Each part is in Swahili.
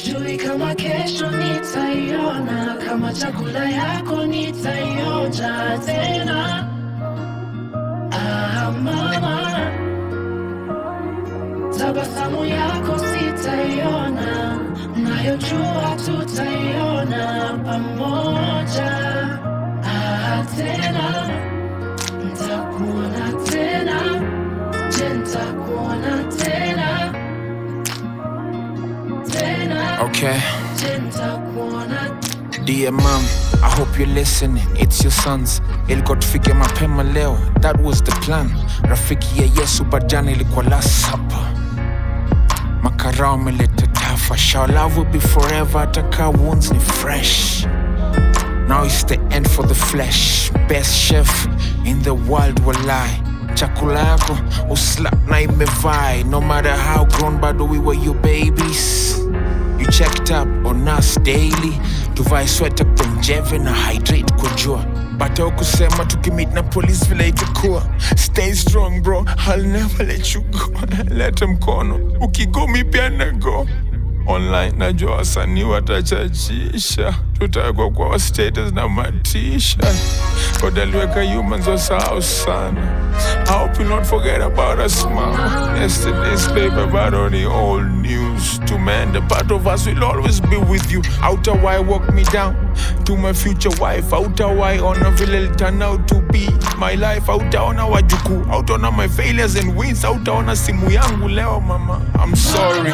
Sijui kama kesho nitaiona, kama chakula yako nitaionja tena. Mama, tabasamu yako sitaiona, nayojua tutaiona pamoja. Tena nitakuona tena, nitakuona tena. Okay. Dear mom, I hope you're listening. It's your sons. Ilikuwa tufike mapema leo. That was the plan. Rafiki ya Yesu bajani ilikuwa last supper. Makarao meleta tafa. Shall love will be forever. Ataka wounds ni fresh. Now it's the end for the flesh. Best chef in the world will lie. Chakula yako uslap na imevai. No matter how grown bado we were your babies. You checked up on us daily. Tuvai sweater konjeve na hydrate kujua. Bata ukusema tukimit na police vile itakuwa. Stay strong bro, I'll never let you go. Leta mkono, ukigo mi pia na go. Online najua wasanii watachachisha. Tutakwa kwa status na matisha. Kodaliweka humans wasahau sana. I hope you not forget about us, mom. Yesterday's paper, but on the old news. To man, the part of us will always be with you. Outer why walk me down to my future wife. Outer why on a village turn out to be my life. Outer on a wajuku. Outer on my failures and wins. Outer on a simu yangu leo, mama. I'm sorry.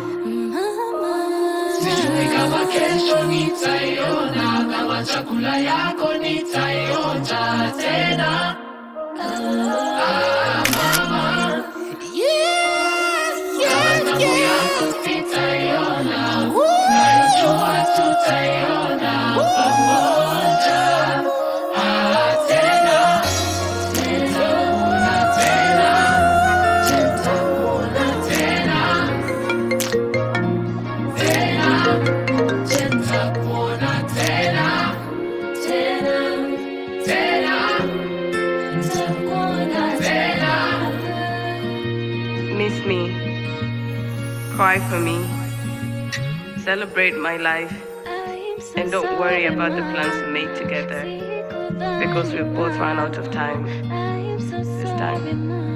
Sijui kama kesho nitaiona, kama chakula yako nitaionja tena. Mama, tabasamu yako sitaiona, nayojua tutaiona pamoja. Tena, nitakuona tena, nitakuona tena. Miss me, cry for me, celebrate my life, and don't worry about the plans we made together, because we've both run out of time this time.